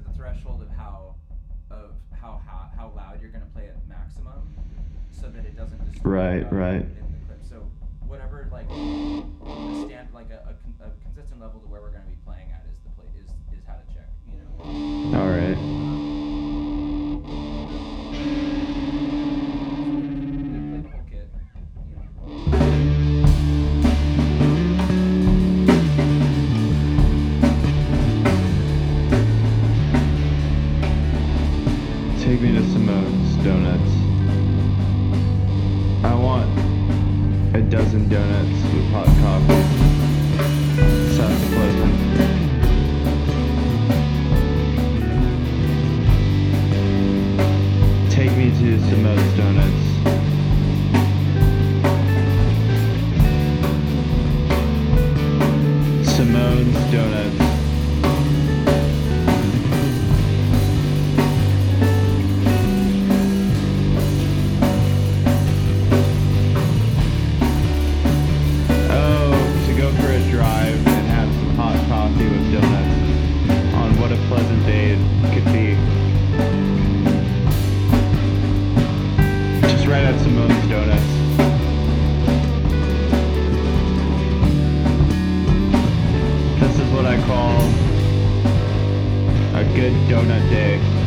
the threshold of how loud you're gonna play at maximum, so that it doesn't distort Right. in the clip. So whatever like a stand like a consistent level to where we're gonna be playing at is how to check. You know. All right. Play the whole kit. You know. Take me to Simone's Donuts. I want a dozen donuts with hot coffee. Sounds pleasant. Take me to Simone's Donuts. Simone's Donuts. Drive and have some hot coffee with donuts on what a pleasant day it could be. Just right at Simone's Donuts. This is what I call a good donut day.